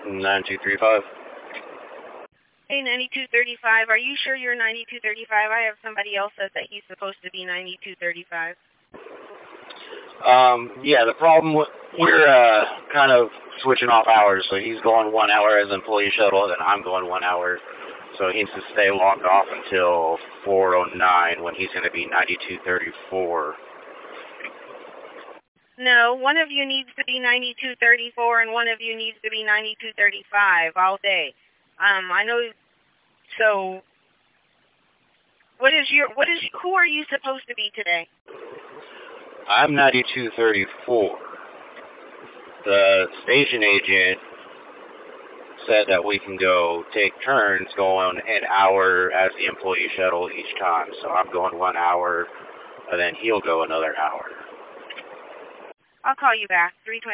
9235. Hey, 9235, are you sure you're 9235? I have somebody else says that he's supposed to be 9235. Yeah, the problem, we're kind of switching off hours, so he's going 1 hour as employee shuttle, and I'm going 1 hour, so he needs to stay logged off until 4:09 when he's going to be 9234. No, one of you needs to be 9234, and one of you needs to be 9235 all day. I know, so, who are you supposed to be today? I'm 9234. The station agent said that we can go take turns going an hour as the employee shuttle each time. So I'm going 1 hour, and then he'll go another hour. I'll call you back. 320.